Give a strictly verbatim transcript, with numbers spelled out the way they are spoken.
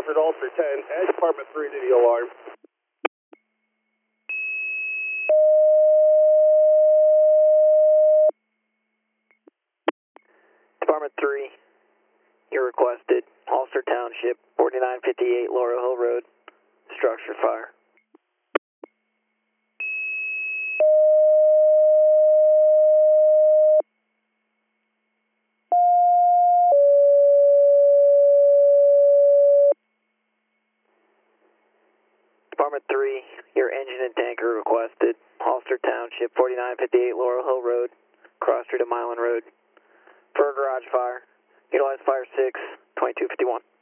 Bradford, Ulster ten, Edge Department three to the alarm. Department three, you're requested. Ulster Township, forty-nine fifty-eight Laurel Hill Road, structure fire. Department three, your engine and tanker requested. Ulster Township, forty-nine fifty-eight Laurel Hill Road, cross street of Milan Road. For a garage fire, utilize fire six, twenty-two fifty-one.